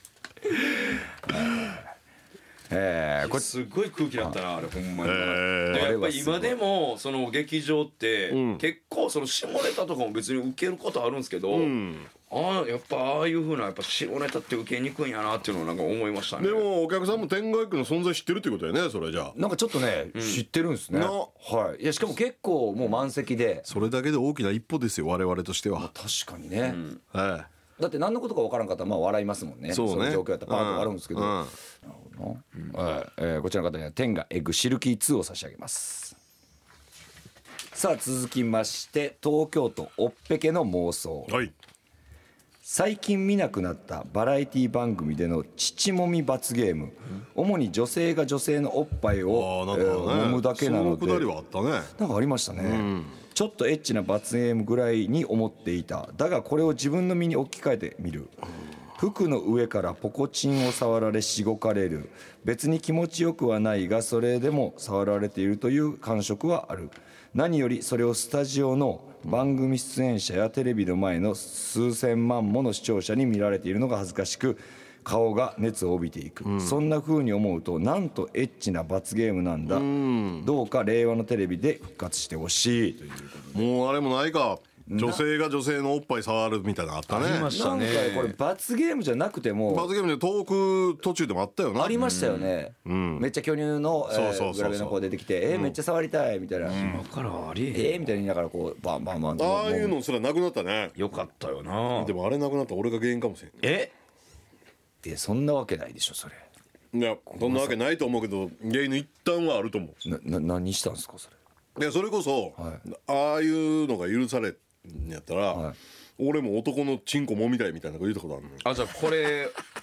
これすごい空気だったなあれほんまに、 ーでやっぱり今でもその劇場って結構その下ネタとかも別に受けることあるんですけど、やっぱああいう風なやっぱ下ネタって受けにくいんやなっていうのをなんか思いましたね。 でもお客さんも天外区の存在知ってるってことだよねそれじゃあ。 なんかちょっとね、知ってるんですね、はい、いやしかも結構もう満席で、 それだけで大きな一歩ですよ我々としては。 確かにね、 はだって何のことか分からんかったら笑いますもんね、 そうねいう状況やったらパートがあるんですけど、なるほどな、こちらの方には天がエッグシルキー2を差し上げます。さあ続きまして東京都おっぺけの妄想、 はい。 最近見なくなったバラエティ番組での乳もみ罰ゲーム、主に女性が女性のおっぱいを、 なんかね揉むだけなので、 そのくだりはあったね。 なんかありましたね、ちょっとエッチな罰ゲームぐらいに思っていた。だがこれを自分の身に置き換えてみる。服の上からポコチンを触られしごかれる。別に気持ちよくはないがそれでも触られているという感触はある。何よりそれをスタジオの番組出演者やテレビの前の数千万もの視聴者に見られているのが恥ずかしく、顔が熱を帯びていく、そんな風に思うとなんとエッチな罰ゲームなんだ、どうか令和のテレビで復活してほしいということで、 もうあれもないか、女性が女性のおっぱい触るみたいなのあったね。 ありましたね。 なんかこれ罰ゲームじゃなくても罰ゲームでトーク途中でもあったよな。 ありましたよね、めっちゃ巨乳のグラビアの子出てきてめっちゃ触りたいみたいな、 今からありえへんみたいに言いながらこうバンバンバンとああいうのすらなくなったね。 よかったよな。 でもあれなくなったら俺が原因かもしれん。 そんなわけないでしょそれ。 いやそんなわけないと思うけど原因の一端はあると思う。 何したんですかそれ。 いやそれこそ、ああいうのが許されんやったら、俺も男のチンコもみたいみたいなこと言ったことあるのよ。 じゃあこれ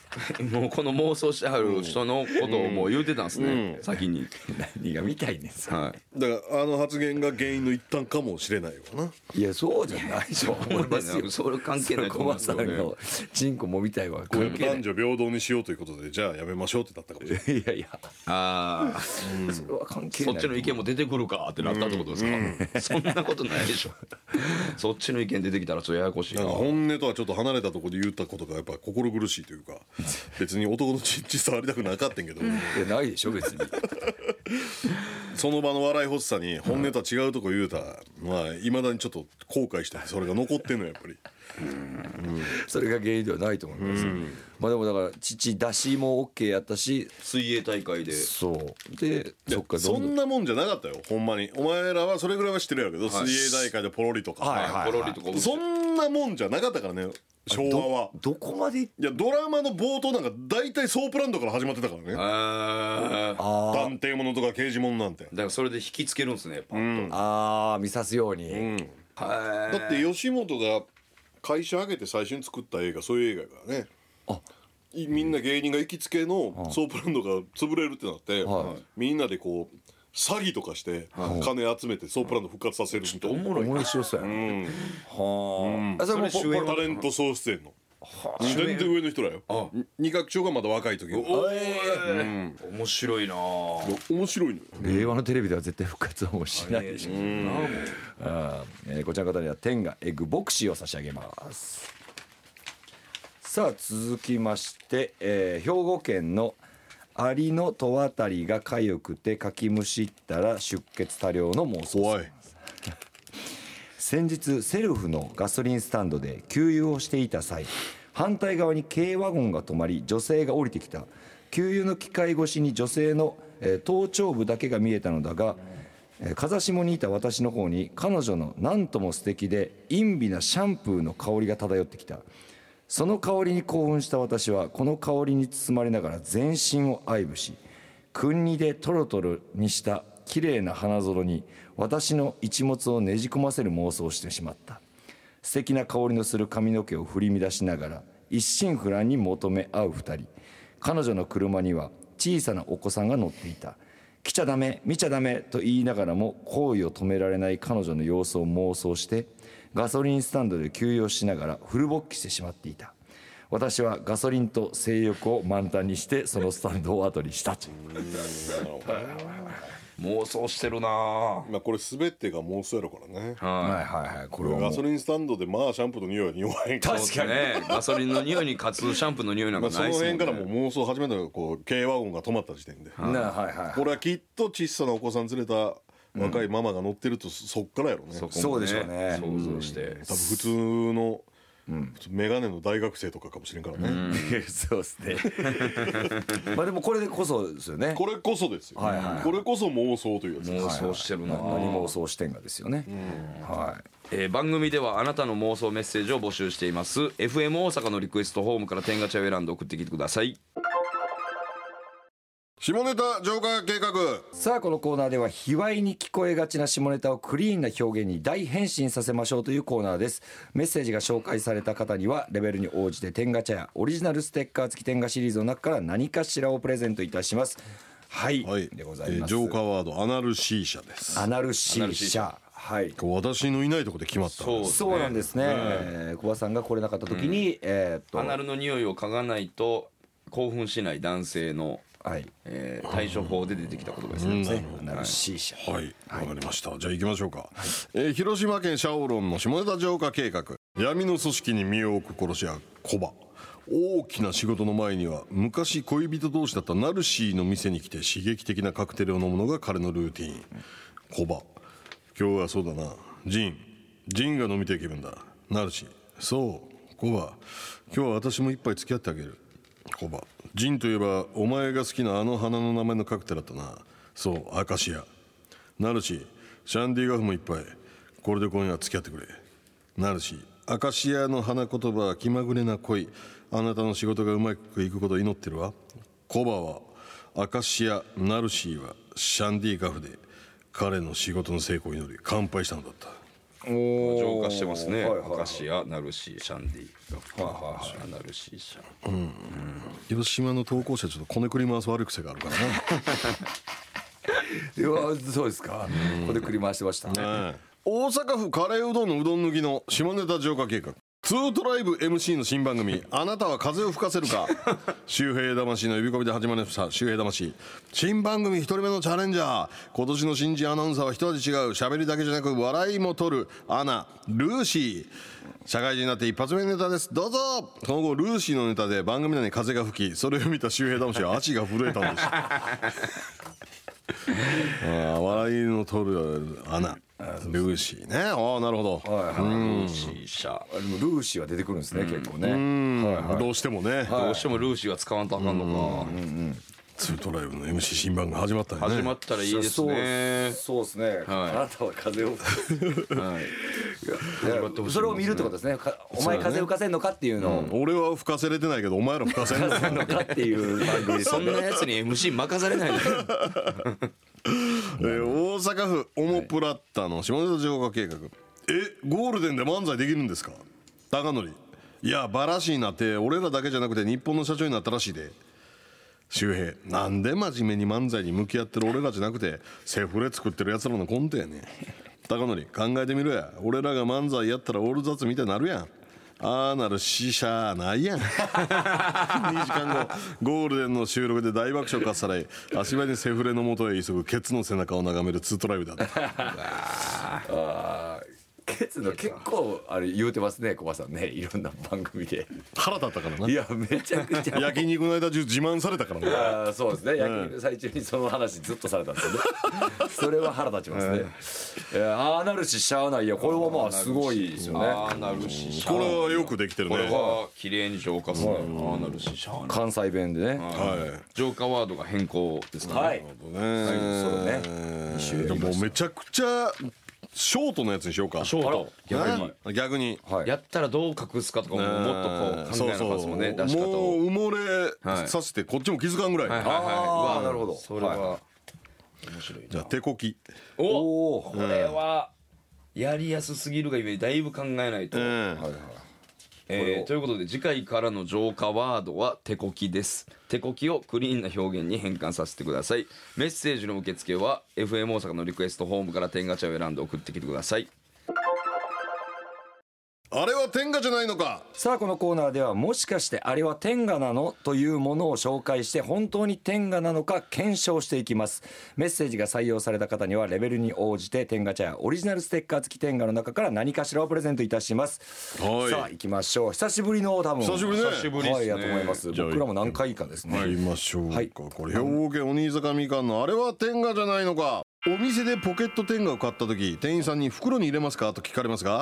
もうこの妄想してはる人のことをもう言うてたんですね、先に。 何が見たいねんさ。 はいだからあの発言が原因の一端かもしれないよな。 いやそうじゃないと思いますよ。 それ関係ないと思い小ますよね。 松さんのチンコもみたいは関係ない。 男女平等にしようということでじゃあやめましょうってなったかもしれない。 いやいや、 ああ、 それは関係ない。 そっちの意見も出てくるかってなったってことですか、そんなことないでしょ。そっちの意見出てきたらちょっとややこしいな。 なんか本音とはちょっと離れたところで言ったことがやっぱ心苦しいというか、別に男のチッチ触りたくなかったんけど、 いやないでしょ別に。 その場の笑い欲しさに本音とは違うとこ言うたのはいまだにちょっと後悔してそれが残ってんのやっぱり。 それが原因ではないと思います。まあでもだから父出しも OK やったし、 水泳大会でそうでそっかそどんどんんなもんじゃなかったよほんまに。お前らはそれぐらいは知ってるやけど、水泳大会でポロリとか、 はいはいポロリとかそんなもんじゃなかったからね昭和は。 どこまでいやドラマの冒頭なんか大体ソープランドから始まってたからね。探偵物とか刑事物なんて。 だからそれで引きつけるんですねパンと、 見さすように、 だって吉本が会社挙げて最初に作った映画そういう映画やからね。みんな芸人が行きつけのソープランドが潰れるってなって、みんなでこう詐欺とかして金集めてソープランド復活させるみたいな。 面白そうやね、はあ、それもそれ主演タレント総出演の全然上の人らよ。二学長がまだ若い時は面白いなぁ。 面白いのよ。 令和のテレビでは絶対復活はもうしないでしょう。こちらの方には天がエッグボクシーを差し上げます。さあ続きまして、兵庫県のアリの戸渡りが痒くてかきむしったら出血多量の妄想。 怖い。 先日セルフのガソリンスタンドで給油をしていた際、反対側に軽ワゴンが止まり女性が降りてきた。給油の機械越しに女性の、頭頂部だけが見えたのだが、風下にいた私の方に彼女のなんとも素敵で陰微なシャンプーの香りが漂ってきた。その香りに興奮した私はこの香りに包まれながら全身を愛撫し、訓にでトロトロにした綺麗な花園に私の一物をねじ込ませる妄想をしてしまった。素敵な香りのする髪の毛を振り乱しながら一心不乱に求め合う二人。彼女の車には小さなお子さんが乗っていた。来ちゃダメ見ちゃダメと言いながらも行為を止められない彼女の様子を妄想してガソリンスタンドで給油をしながらフル勃起してしまっていた。私はガソリンと性欲を満タンにしてそのスタンドを後にした。 妄想してるなぁ。 まあこれ全てが妄想やろからね。 はいはいはい。これはガソリンスタンドでまあシャンプーの匂いは匂わへんから。 確かにね、ガソリンの匂いに勝つシャンプーの匂いなんかそのないですもんね。 辺からもう妄想始めたのがこう軽ワゴンが止まった時点で。 はいはい。 これはきっと小さなお子さん連れた若いママが乗ってるとそっからやろね。多分そうでしょうね。 想像して普通のメガネの大学生とかかもしれんからね。 そうですね。まあでもこれでこそですよね。 これこそですよ。 はいはいこれこそ妄想というやつ。 妄想してるなぁ。 何妄想してんがですよね。はい。 番組ではあなたの妄想メッセージを募集しています。 FM 大阪のリクエストホームから天ガチャを選んで送ってきてください。 下ネタ浄化計画。 さあこのコーナーでは卑猥に聞こえがちな下ネタをクリーンな表現に大変身させましょうというコーナーです。メッセージが紹介された方にはレベルに応じて天ガチャやオリジナルステッカー付き天ガシリーズの中から何かしらをプレゼントいたします。はい、 はい。 でございます。 浄化ワードアナル C 社です。 アナル C 社。はい。 私のいないところで決まったんです。 そうなんですね。小葉さんが来れなかった時に、 アナルの匂いを嗅がないと興奮しない男性の、 はい対処法で出てきた言葉ですね。 アナル C 社。 はい、わかりました。じゃあ行きましょうか。広島県シャオロンの下ネタ浄化計画。闇の組織に身を置く殺し屋コバ。大きな仕事の前には昔恋人同士だったナルシーの店に来て刺激的なカクテルを飲むのが彼のルーティン。コバ、今日はそうだな、ジンが飲みたい気分だ。ナルシー、そうコバ、今日は私も一杯付き合ってあげる。コバ、ジンといえばお前が好きなあの花の名前のカクテルだったな。そうアカシア。ナルシー、シャンディガフも一杯、これで今夜付き合ってくれ。ナルシー、アカシアの花言葉は気まぐれな恋。あなたの仕事がうまくいくことを祈ってるわ。コバはアカシア、ナルシーはシャンディガフで彼の仕事の成功を祈り乾杯したのだった。 浄化してますね。 はいはいはいアカシア、ナルシー、シャンディ、ナルシーシャン。 広島の投稿者ちょっとこねくり回す悪い癖があるからいやそうですか。ここで繰り回してました。 ね。大阪府カレーうどんのうどん抜きの下ネタ浄化計画。2トライブ MC の新番組「あなたは風を吹かせるか」周平魂の呼び込みで始まりました。周平魂新番組1人目のチャレンジャー。今年の新人アナウンサーは一味違う。喋りだけじゃなく笑いも取るアナルーシー。社会人になって一発目のネタです。どうぞ。その後ルーシーのネタで番組内に風が吹き、それを見た周平魂は足が震えたんです笑いの取るアナルーシーね。ああなるほど。 ナルシーシャ。 でもルーシーは出てくるんですね、結構ね。 どうしてもね。 どうしてもルーシーは使わんとあかんのか。 ツートライブの MC 新番が始まったよね。 始まったらいいですね。 そうですね。あなたは風を吹かはい。 せそれを見るってことですね。お前風吹かせんのかっていうのを俺は吹かせれてないけどお前ら吹かせんのかのかっていう番組ですそんなやつに MC 任されないの。 大阪府オモプラッタの下ネタ浄化計画。ゴールデンで漫才できるんですか。高則いやバラシになって俺らだけじゃなくて日本の社長になったらしいで。周平なんで真面目に漫才に向き合ってる俺らじゃなくてセフレ作ってるやつらのコントやねん。高則考えてみろや。俺らが漫才やったらオール雑みたいになるやん。ああなるししゃあないやん。2時間後ゴールデンの収録で大爆笑かっさらい足早にセフレの元へ急ぐケツの背中を眺めるツートライブだった。 ケツの結構あれ言うてますね、小葉さんね、いろんな番組で。 腹立ったからないやめちゃくちゃ焼肉の間中自慢されたからね。 そうですね、焼肉最中にその話ずっとされたんですよね。それは腹立ちますね。ああなるししゃあない。いやこれはまあすごいですよね。 あナルシーシャ。 これはよくできてるね。 これは綺麗に浄化する。あナルシーシャ。 関西弁でね。 浄化ワードが変更ですかね。 はい。そうね。 でもめちゃくちゃショートのやつにしようか。 ショート逆にはいやったらどう隠すかとかももっとこう考えなかったですもんね。出し方もを。 う埋もれさせてこっちも気づかんぐらい。 ああなるほど。 それは面白い。 じゃあ手こき。 おおこれはやりやすすぎるがゆえにだいぶ考えないと。ということで次回からの浄化ワードは手こきです。手こきをクリーンな表現に変換させてください。メッセージの受付は FM 大阪のリクエストホームから天ガチャを選んで送ってきてください。 あれは天下じゃないのか。 さあこのコーナーではもしかしてあれは天下なのというものを紹介して本当に天下なのか検証していきます。メッセージが採用された方にはレベルに応じて天下茶やオリジナルステッカー付き天下の中から何かしらをプレゼントいたします。 はいさあ行きましょう。久しぶりの多分久しぶりね。 久しぶりですね。 はいやと思います。 じゃあ僕らも何回かですね。 参りましょうか。 はいこれ兵庫県鬼坂みかんのあれは天下じゃないのか。お店でポケット天下を買った時店員さんに袋に入れますかと聞かれますが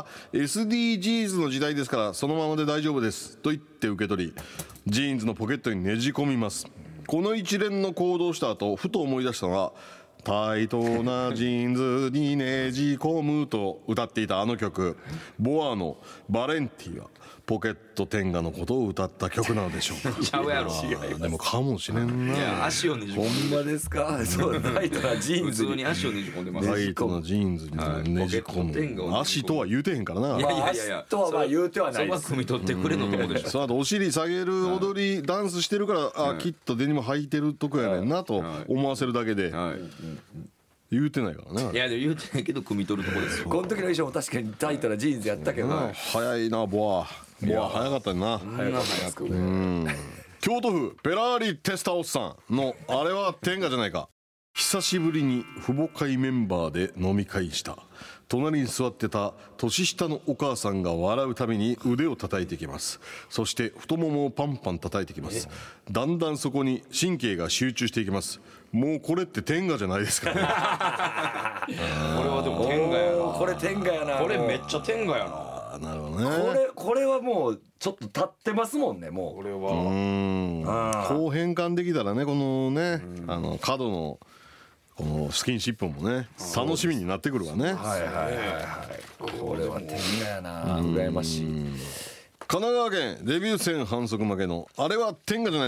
SDGs の時代ですからそのままで大丈夫ですと言って受け取りジーンズのポケットにねじ込みます。この一連の行動をした後ふと思い出したのがタイトなジーンズにねじ込むと歌っていたあの曲ボアのバレンティはポケット天下のことを歌った曲なのでしょうか。 ちゃうやろ。 でもかもしれんな。 いや足をねじ込んで。 ほんまですか。そうタイトなジーン普ズに通に足をねじ込んでます。 タイトなジーンズにねじ込ポケット天下をねじ込むむ足とは言うてへんからな。 いやいやいやいや。 足とはまあ言うてはないですそこは汲み取ってくれのとこでしょ。 その後お尻下げる踊りダンスしてるからきっとデニム履いてるとこやねんなと思わせるだけではい。 言うてないからないやでも言うてないけど汲み取るとこですよ。 この時の衣装も確かにタイトなジーンズやったけどな。 早いなボア早かったな。 早かったですけど京都府ペラーリテスタオスさんのあれは天下じゃないか。久しぶりに父母会メンバーで飲み会した。隣に座ってた年下のお母さんが笑うたびに腕を叩いてきます。そして太ももをパンパン叩いてきます。だんだんそこに神経が集中していきます。もうこれって天下じゃないですかね。 これはでも天下やな。 これ天下やな。 これめっちゃ天下やな。 あなるほどね。 これはもうちょっと立ってますもんねもう。 これはこう変換できたらねこのね角のこのスキンシップもね楽しみになってくるわね。 はいはいはいはい。これは天下やな。羨ましい。 神奈川県デビュー戦反則負けのあれは天下じゃないのか。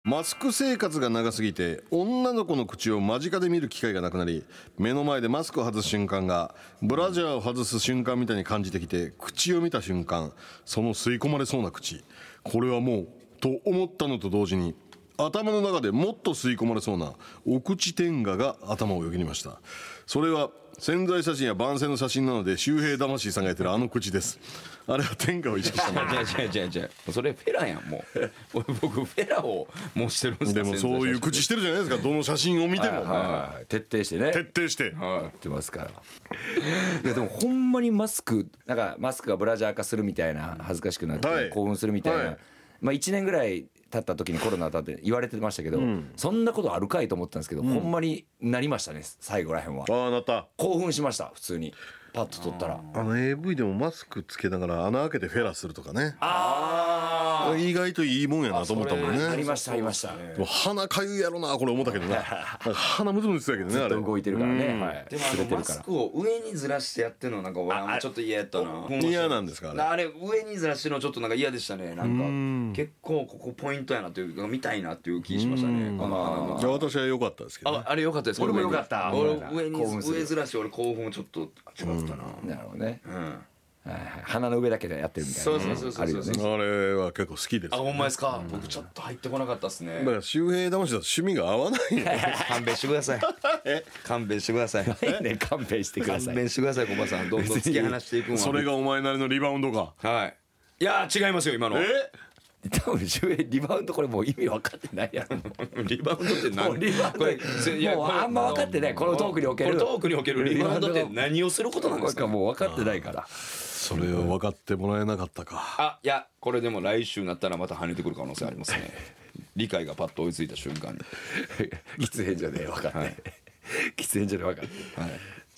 マスク生活が長すぎて女の子の口を間近で見る機会がなくなり、目の前でマスクを外す瞬間がブラジャーを外す瞬間みたいに感じてきて、口を見た瞬間その吸い込まれそうな口、これはもうと思ったのと同時に、頭の中でもっと吸い込まれそうなお口天下が頭をよぎりました。それは宣材写真や番宣の写真なので、周平魂さんがやってるあの口です。あれは天下を意識したもの。 違うそれフェラやん。もう僕フェラをもうしてるんですか。 でもそういう口してるじゃないですか、どの写真を見ても。 徹底してね、 徹底してやってますから。いやでもほんまにマスクなんかマスクがブラジャー化するみたいな、恥ずかしくなって興奮するみたいな、 はいまあ1年ぐらい経った時にコロナ経って言われてましたけど、そんなことあるかいと思ったんですけど、ほんまになりましたね。最後らへんはああなった。 興奮しました。普通にパッと撮ったら AV でもマスクつけながら穴開けてフェラするとかね、意外といいもんやなと思ったもんね。 ありましたありました。 でも鼻かゆいやろなこれ思ったけどね。鼻ムズムズしてたけどね、あれずっと動いてるからね、はい、 でも擦れてるから。 マスクを上にずらしてやってるのなんか俺ちょっと嫌やったな。 嫌なんですかあれ上にずらしてるのちょっとなんか嫌でしたね。なんか結構ここポイントやなっていうか見たいなっていう気しましたね。このいや私は良かったですけど、ね、 あれ良かったです。 俺も良かった俺上に興奮する上ずらして俺興奮ちょっと違ったな。 なるほどね、 うん。 はいはい、鼻の上だけでやってるみたいな、 そうそうそうそうあるよね。 あれは結構好きです。 あ、ほんまですか。僕ちょっと入ってこなかったですね。 だから周平魂だと趣味が合わないよ。 勘弁してください。勘弁してください。 ね、勘弁してくださ勘い。 弁してください、小林さん。どんどん突き放していくんは。 それがお前なりのリバウンドか。 はい。いや違いますよ今の。 多分リバウンドこれもう意味分かってないやろ。 リバウンドって何？ リバウンドこれもうあんま分かってないこのトークにおける。 このトークにおけるリバウンドって何をすることなんですか？ もう分かってないから。 それを分かってもらえなかったか。 あ、いやこれでも来週になったらまた跳ねてくる可能性ありますね。理解がパッと追いついた瞬間に。 喫煙所で分かって、喫煙所で分かって、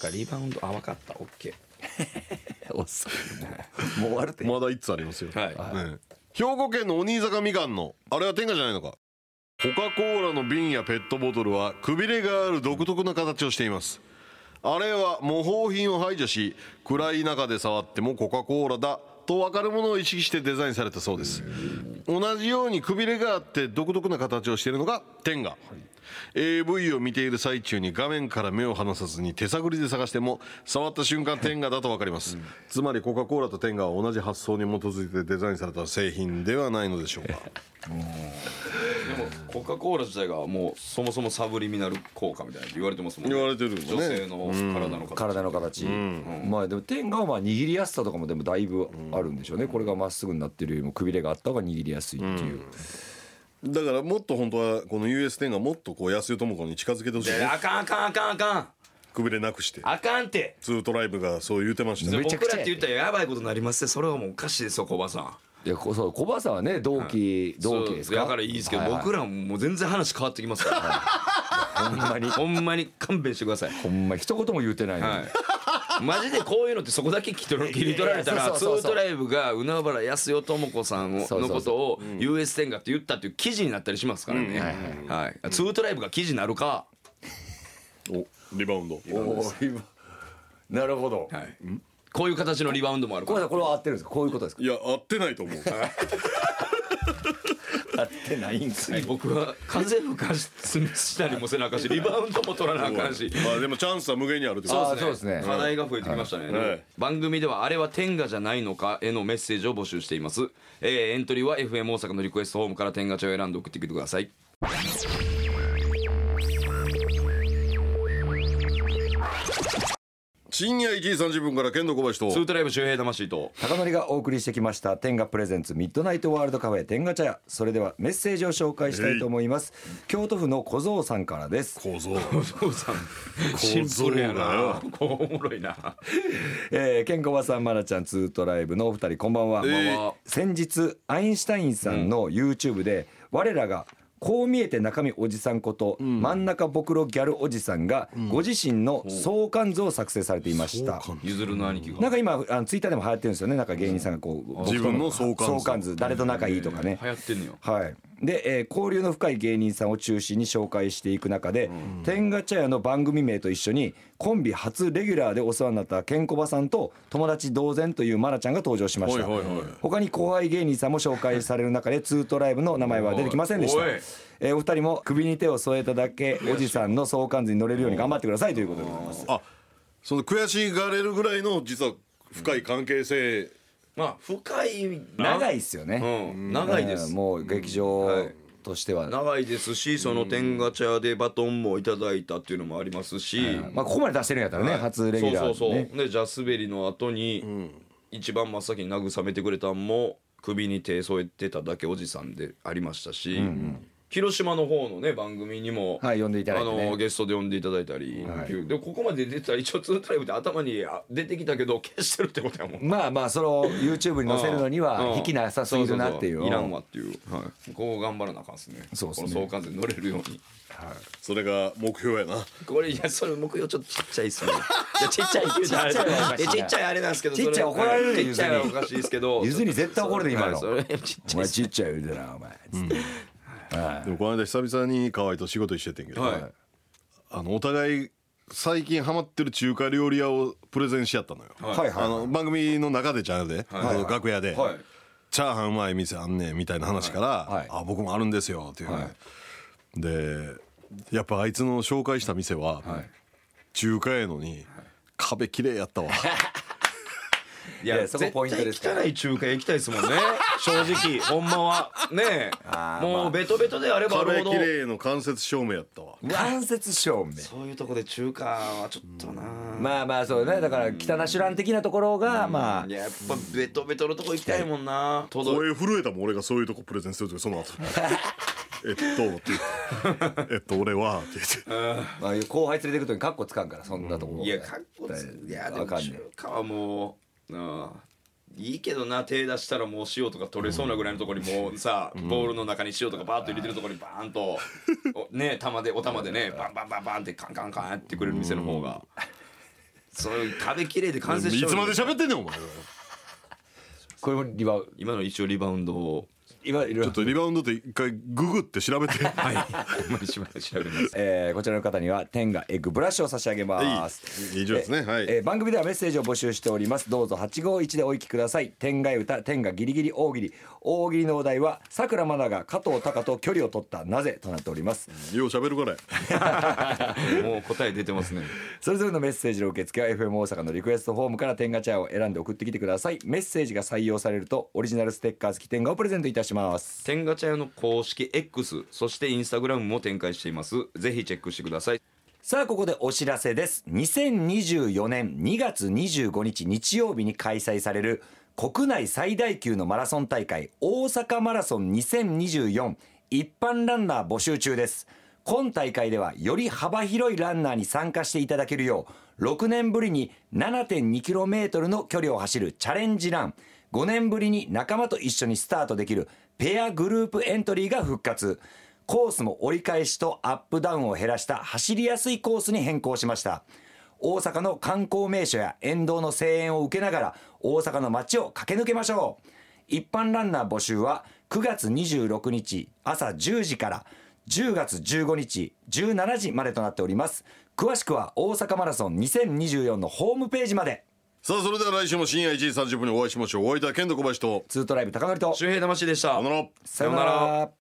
リバウンド分かった。オッケおっさんもう終わるってまだ1つありますよ。 ー。はい。 ね、兵庫県の鬼坂みかんのあれは天下じゃないのか。コカ・コーラの瓶やペットボトルはくびれがある独特な形をしています。あれは模倣品を排除し、暗い中で触ってもコカ・コーラだと分かるものを意識してデザインされたそうです。同じようにくびれがあって独特な形をしているのが天下。AV を見ている最中に画面から目を離さずに手探りで探しても触った瞬間天下だと分かります、つまりコカ・コーラと天下は同じ発想に基づいてデザインされた製品ではないのでしょうか。 でもコカ・コーラ自体がもうそもそもサブリミナル効果みたいな言われてますもんね。 言われてるんだね、 女性の体の形。 まあでも天下はまあ握りやすさとかもでもだいぶあるんでしょうね。これがまっすぐになってるよりもくびれがあった方が握りやすいっていう、 だからもっと本当はこの US10 がもっとこう安代智子に近づけてほしいね。 あかんあかんあかんあかんくびれなくしてあかんってツートライブがそう言うてましたね。 めちゃくちゃ僕らって言ったらやばいことになりますね。それはもうおかしいですよ小葉さん。 いやそう小葉さんはね同期ですか。 だからいいですけど、 はいはい僕らもう全然話変わってきますから、 ほんまにほんまに勘弁してください。 ほんまに一言も言うてないのに、 はいマジでこういうのってそこだけ切り取られたらツートライブが海原康代智子さんのことを US 天下って言ったっていう記事になったりしますからね。はいツートライブが記事になるか。 おリバウンド。 なるほど。 はいこういう形のリバウンドもあるから。 これは合ってるんですか。こういうことですか。 いや合ってないと思う。 合ってないんかい。 次僕は風吹かしたりもせなあかんしリバウンドも取らなあかんし。 まあでもチャンスは無限にあるってことそうですね課題が増えてきましたね、 はい番組ではあれは天下じゃないのかへのメッセージを募集しています、エントリーは FM 大阪のリクエストホームから天下茶を選んで送ってきてください。 深夜1時30分から剣道小林とツートライブ周平魂と高典がお送りしてきました天下プレゼンツミッドナイトワールドカフェ天下茶屋。それではメッセージを紹介したいと思います。京都府の小僧さんからです。 構造。 お父さんシンプルやなこうおもろいな。 ケンコバさんマナちゃんツートライブのお二人こんばんは、先日アインシュタインさんの YouTube で我らがこう見えて中身おじさんこと、真ん中ボクロギャルおじさんがご自身の相関図を作成されていました。 ゆずるの兄貴がなんか今ツイッターでも流行ってるんですよね。なんか芸人さんがこう自分の相関図相関図誰と仲いいとかね。 流行ってんのよ。 はい。 で、交流の深い芸人さんを中心に紹介していく中で、天下茶屋の番組名と一緒にコンビ初レギュラーでお世話になったケンコバさんと友達同然というマナちゃんが登場しました。他に後輩芸人さんも紹介される中でツートライブの名前は出てきませんでした。お二人も首に手を添えただけおじさんの相関図に乗れるように頑張ってくださいということでございます。 あ、その悔しがれるぐらいの実は深い関係性、 まあ深い長いですよね、 長いです、 もう劇場としては、 長いですし、その天下茶屋でバトンもいただいたっていうのもありますし、 まあ、ここまで出してるんやったらね、初レギュラーで、ね、 そうでじゃあ滑りの後に、一番真っ先に慰めてくれたんも首に手添えてただけおじさんでありましたし、広島の方のね番組にも、 はい、呼んでいただいて、ね、 ゲストで呼んでいただいたり、でここまで出てたら一応ツートライブで頭に出てきたけど消してるってことやもん。 まあまあその YouTube に載せるのには引きなさすぎるなっていう、 いらんわっていう、ここ頑張らなあかんっすね。 そうですね、 この相関図に乗れるように、 それが目標やな。 これいやそれ目標ちょっとちっちゃいっすね。いやちっちゃいって言うとあれちっちゃいあれなんですけど、 ちっちゃい怒られるちっちゃいはおかしいですけど、 ゆずに絶対怒るで今の、 それちっちゃいお前ちっちゃい言うてなお前つって、 でもこの間久々に河合と仕事しててんけど、お互い最近ハマってる中華料理屋をプレゼンし合ったのよ、番組の中でちゃうで、楽屋で、チャーハンうまい店あんねんみたいな話から、あ僕もあるんですよっていう、でやっぱあいつの紹介した店は、中華やのに壁綺麗やったわ。 いやそこポイントですから、汚い中華屋行きたいですもんね。正直ほんまはね、もうベトベトであればあるほど壁綺麗の間接照明やったわ。 間接照明、 そういうとこで中華はちょっとな、 まあまあそうね、だから汚シュラン的なところが、まあやっぱベトベトのとこ行きたいもんな。 声震えたもん俺がそういうとこプレゼンするときその後って言って俺はって言って、 まあ後輩連れてくとにカッコつかんから、そんなところ、 いやカッコついやでも中華はもういいけどな、手出したらもう塩とか取れそうなぐらいのところにもうさ、ボウルの中に塩とかバーッと入れてるところにバーンとね、お玉でねバンバンバンバンってカンカンカンやってくれる店の方が、そういう壁綺麗で完成しちゃう。 いつまで喋ってんねんお前。 これもリバウンド、 今の一応リバウンドをちょっとリバウンドって一回ググって調べて。 はい。調べます。 こちらの方には天下エッグブラシを差し上げます。 以上ですね。はい。 番組ではメッセージを募集しております。どうぞ851でお行きください。天下歌、天下ギリギリ大喜利。大喜利のお題はさくらまなが加藤鷹と距離を取ったなぜとなっております。 よう喋るからもう答え出てますね。 それぞれのメッセージの受付は FM 大阪のリクエストフォームから天下茶屋を選んで送ってきてください。メッセージが採用されるとオリジナルステッカー付き天下をプレゼントいたします。 天下茶屋の公式 X、 そしてインスタグラムも展開しています。ぜひチェックしてください。 さあここでお知らせです。2024年2月25日日曜日に開催される国内最大級のマラソン大会大阪マラソン2024一般ランナー募集中です。今大会ではより幅広いランナーに参加していただけるよう6年ぶりに 7.2km の距離を走るチャレンジラン、5年ぶりに仲間と一緒にスタートできるペアグループエントリーが復活。コースも折り返しとアップダウンを減らした走りやすいコースに変更しました。大阪の観光名所や沿道の声援を受けながら大阪の街を駆け抜けましょう。一般ランナー募集は9月26日朝10時から10月15日17時までとなっております。詳しくは大阪マラソン2024のホームページまで。 さあそれでは来週も深夜1時30分にお会いしましょう。お相手はケント小林とツートライブ高典と周平魂でした。 さよなら。 さよなら。